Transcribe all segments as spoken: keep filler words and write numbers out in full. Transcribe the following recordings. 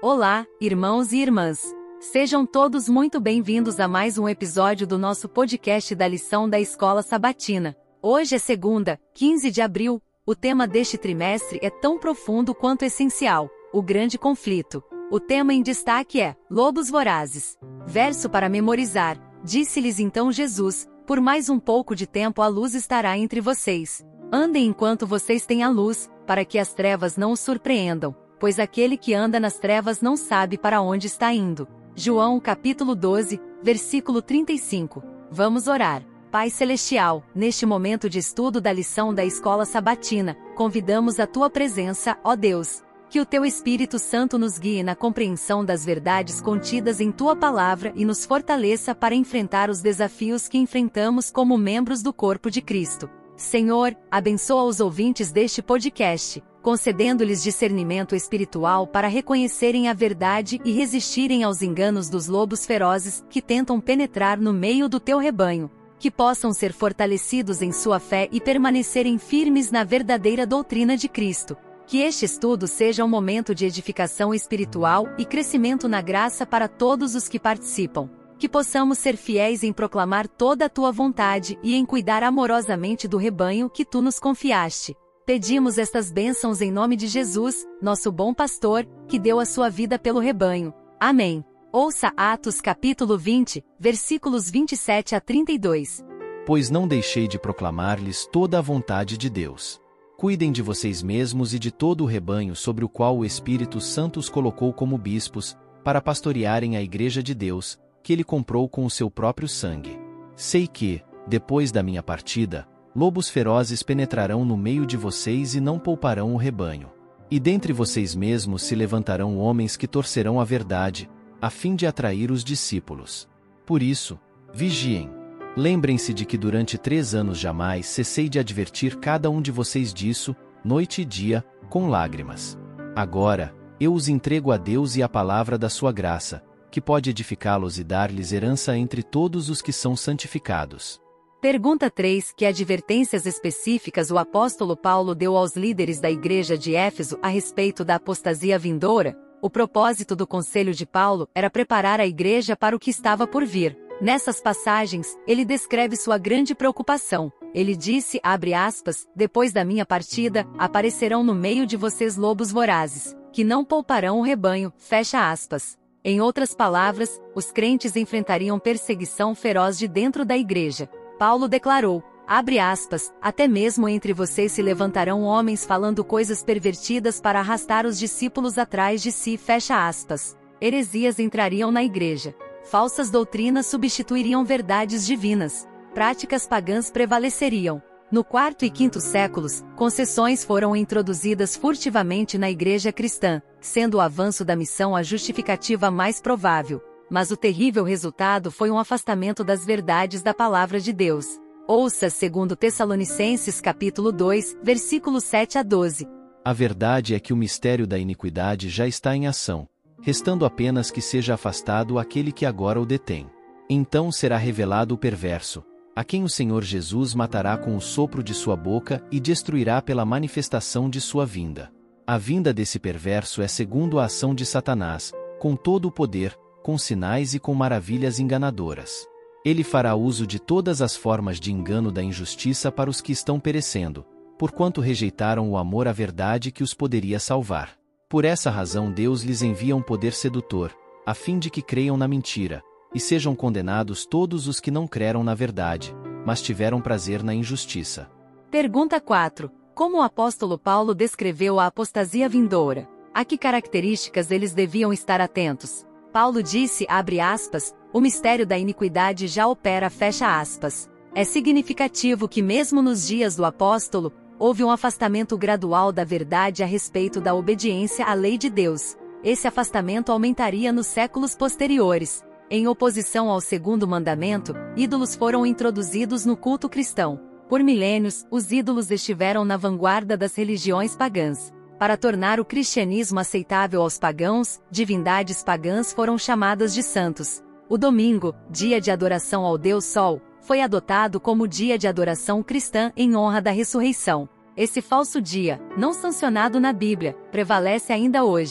Olá, irmãos e irmãs. Sejam todos muito bem-vindos a mais um episódio do nosso podcast da lição da Escola Sabatina. Hoje é segunda, quinze de abril. O tema deste trimestre é tão profundo quanto essencial: o grande conflito. O tema em destaque é lobos vorazes. Verso para memorizar. Disse-lhes então Jesus: por mais um pouco de tempo a luz estará entre vocês. Andem enquanto vocês têm a luz, para que as trevas não os surpreendam, pois aquele que anda nas trevas não sabe para onde está indo. João capítulo doze, versículo trinta e cinco. Vamos orar. Pai Celestial, neste momento de estudo da lição da Escola Sabatina, convidamos a Tua presença, ó Deus. Que o Teu Espírito Santo nos guie na compreensão das verdades contidas em Tua Palavra e nos fortaleça para enfrentar os desafios que enfrentamos como membros do corpo de Cristo. Senhor, abençoa os ouvintes deste podcast, concedendo-lhes discernimento espiritual para reconhecerem a verdade e resistirem aos enganos dos lobos ferozes que tentam penetrar no meio do Teu rebanho. Que possam ser fortalecidos em sua fé e permanecerem firmes na verdadeira doutrina de Cristo. Que este estudo seja um momento de edificação espiritual e crescimento na graça para todos os que participam. Que possamos ser fiéis em proclamar toda a Tua vontade e em cuidar amorosamente do rebanho que Tu nos confiaste. Pedimos estas bênçãos em nome de Jesus, nosso bom pastor, que deu a sua vida pelo rebanho. Amém. Ouça Atos capítulo vinte, versículos vinte e sete a trinta e dois. Pois não deixei de proclamar-lhes toda a vontade de Deus. Cuidem de vocês mesmos e de todo o rebanho sobre o qual o Espírito Santo os colocou como bispos, para pastorearem a igreja de Deus, que ele comprou com o seu próprio sangue. Sei que, depois da minha partida, lobos ferozes penetrarão no meio de vocês e não pouparão o rebanho. E dentre vocês mesmos se levantarão homens que torcerão a verdade, a fim de atrair os discípulos. Por isso, vigiem. Lembrem-se de que durante três anos jamais cessei de advertir cada um de vocês disso, noite e dia, com lágrimas. Agora, eu os entrego a Deus e à palavra da sua graça, que pode edificá-los e dar-lhes herança entre todos os que são santificados. Pergunta três. Que advertências específicas o apóstolo Paulo deu aos líderes da igreja de Éfeso a respeito da apostasia vindoura? O propósito do conselho de Paulo era preparar a igreja para o que estava por vir. Nessas passagens, ele descreve sua grande preocupação. Ele disse, abre aspas, depois da minha partida, aparecerão no meio de vocês lobos vorazes, que não pouparão o rebanho, fecha aspas. Em outras palavras, os crentes enfrentariam perseguição feroz de dentro da igreja. Paulo declarou, abre aspas, até mesmo entre vocês se levantarão homens falando coisas pervertidas para arrastar os discípulos atrás de si, fecha aspas. Heresias entrariam na igreja. Falsas doutrinas substituiriam verdades divinas. Práticas pagãs prevaleceriam. No quarto e quinto séculos, concessões foram introduzidas furtivamente na igreja cristã, sendo o avanço da missão a justificativa mais provável. Mas o terrível resultado foi um afastamento das verdades da palavra de Deus. Ouça segundo Tessalonicenses capítulo dois, versículos sete a doze. A verdade é que o mistério da iniquidade já está em ação, restando apenas que seja afastado aquele que agora o detém. Então será revelado o perverso, a quem o Senhor Jesus matará com o sopro de sua boca e destruirá pela manifestação de sua vinda. A vinda desse perverso é segundo a ação de Satanás, com todo o poder, com sinais e com maravilhas enganadoras. Ele fará uso de todas as formas de engano da injustiça para os que estão perecendo, porquanto rejeitaram o amor à verdade que os poderia salvar. Por essa razão Deus lhes envia um poder sedutor, a fim de que creiam na mentira, e sejam condenados todos os que não creram na verdade, mas tiveram prazer na injustiça. Pergunta quatro. Como o apóstolo Paulo descreveu a apostasia vindoura? A que características eles deviam estar atentos? Paulo disse, abre aspas, o mistério da iniquidade já opera, fecha aspas. É significativo que mesmo nos dias do apóstolo, houve um afastamento gradual da verdade a respeito da obediência à lei de Deus. Esse afastamento aumentaria nos séculos posteriores. Em oposição ao segundo mandamento, ídolos foram introduzidos no culto cristão. Por milênios, os ídolos estiveram na vanguarda das religiões pagãs. Para tornar o cristianismo aceitável aos pagãos, divindades pagãs foram chamadas de santos. O domingo, dia de adoração ao Deus Sol, foi adotado como dia de adoração cristã em honra da ressurreição. Esse falso dia, não sancionado na Bíblia, prevalece ainda hoje.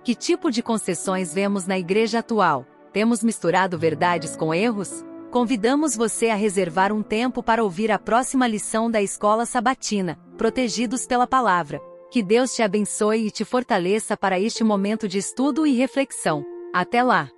Que tipo de concessões vemos na igreja atual? Temos misturado verdades com erros? Convidamos você a reservar um tempo para ouvir a próxima lição da Escola Sabatina, Protegidos pela Palavra. Que Deus te abençoe e te fortaleça para este momento de estudo e reflexão. Até lá!